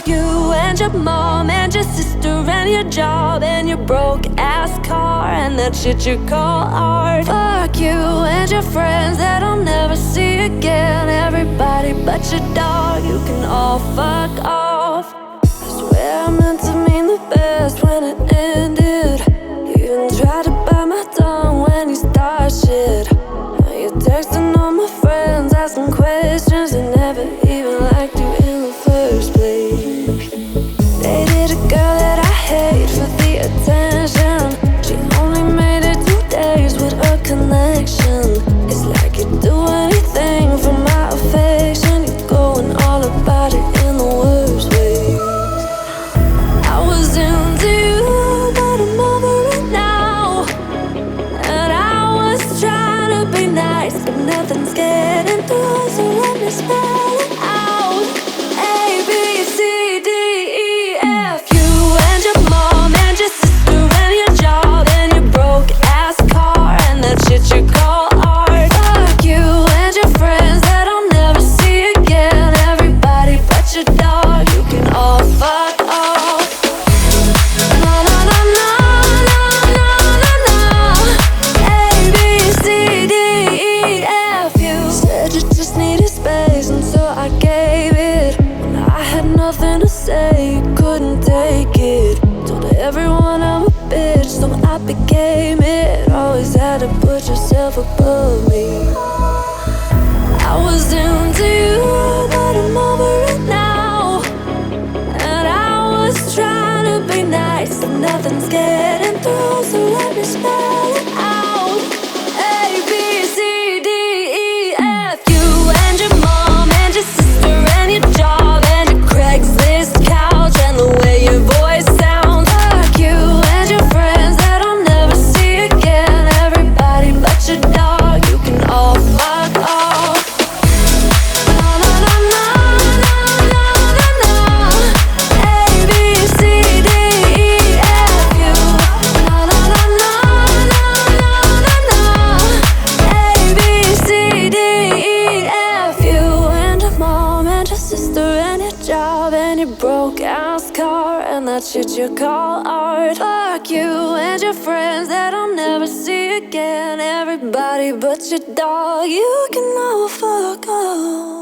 Fuck you and your mom and your sister and your job and your broke ass car and that shit you call art. Fuck you and your friends that I'll never see again. Everybody but your dog, you can all fuck off. I swear I meant to mean the best when it ended. You even tried to bite my tongue when you start shit. Now you're texting all my friends, asking questions, and never even liked you in the first place. Dated a girl that I hate for the attention. She only made it 2 days with a connection. It's like you'd do anything for my affection. You're going all about it in the worst ways. I was into you, but I'm over it now. And I was trying to be nice, but nothing's getting through, so let me spell it out. A, B, C, D, E, F. You and your mom and your sister and your job and your broke ass car and that shit you call art. Fuck you and your friends that I'll never see again. Everybody but your dog, you can all fuck off. No, no, no, no, no, no, no, no. A, B, C, D, E, F. You said you just needed space, and so I gave it. When I had nothing to say, you couldn't take it. Told everyone I'm a bitch, so I became it. Always had to put yourself above me. I was into you, but I'm over it now. And I was trying to be nice, and nothing's getting through, so let me spell it out. A, B, C, D, E, F. You and your mom and your sister and your job and your Craigslist couch and the way your voice sounds. Fuck you and your friends that I'll never see again. Everybody but your dog, you can all fuck off. No, no, no, no, no, no, no, no. A, B, C, D, E, F. You. No, no, no, no, no, no, no, no. A, B, C, D, E, F. You and your mom and your sister and your job and your broke ass car and that shit you call art. Fuck you and your friends that I'll never see again. Everybody but your dog, you can all fuck off.